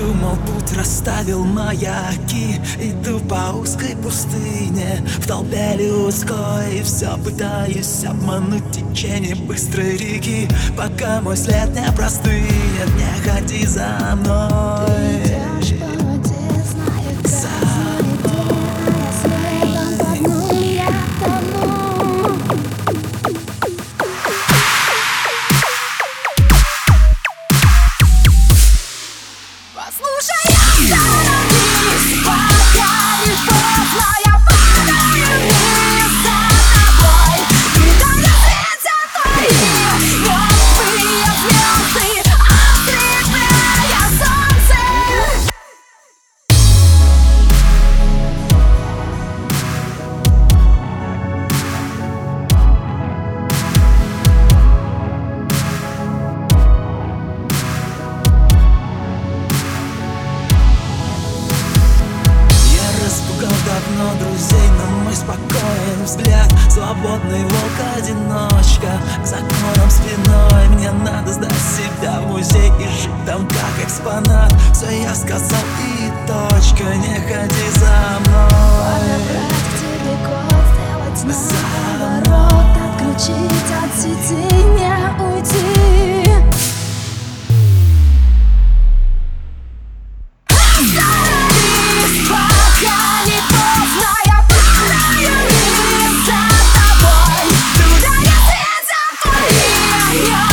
Продумал путь, расставил маяки. Иду по узкой пустыне, в толпе людской, и все пытаюсь обмануть течение быстрой реки. Пока мой след не простынет, не ходи за мной. Ты идешь по воде, зная красный день, а следом по дну я тону. Послушай, остановись, пока не поздно, я падаю вниз за тобой. Когда светят твои мертвые звезды, ослепляя солнце. Распугал давно друзей, но мой спокоен взгляд. Свободный волк-одиночка, к законам спиной. Мне надо сдать себя в музей и жить там как экспонат. Все я сказал и точка, не ходи за мной. Подобрать к тебе код, сделать наоборот, отключить от сети, не уйти. Остановись, пока не поздно, я падаю вниз за тобой. Туда, где светят твои